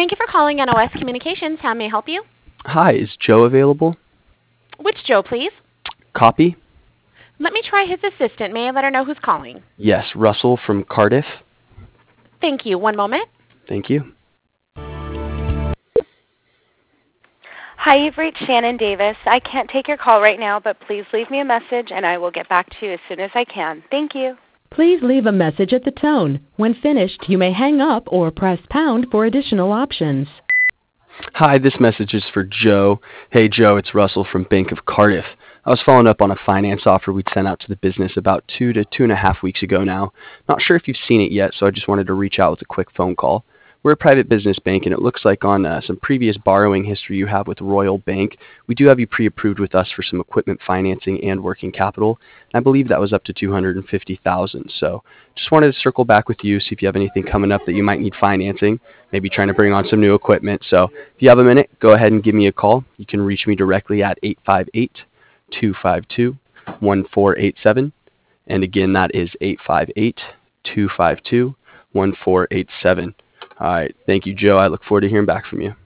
Thank you for calling NOS Communications. How may I help you? Hi, is Joe available? Which Joe, please? Copy? Let me try his assistant. May I let her know who's calling? Yes, Russell from Cardiff. Thank you. One moment. Thank you. Hi, you've reached Shannon Davis. I can't take your call right now, but please leave me a message and I will get back to you as soon as I can. Thank you. Please leave a message at the tone. When finished, you may hang up or press pound for additional options. Hi, this message is for Joe. Hey, Joe, it's Russell from Bank of Cardiff. I was following up on a finance offer we'd sent out to the business about 2 to 2.5 weeks ago now. Not sure if you've seen it yet, so I just wanted to reach out with a quick phone call. We're a private business bank, and it looks like on some previous borrowing history you have with Royal Bank, we do have you pre-approved with us for some equipment financing and working capital. And I believe that was up to $250,000. So just wanted to circle back with you, see if you have anything coming up that you might need financing, maybe trying to bring on some new equipment. So if you have a minute, go ahead and give me a call. You can reach me directly at 858-252-1487. And again, that is 858-252-1487. All right. Thank you, Joe. I look forward to hearing back from you.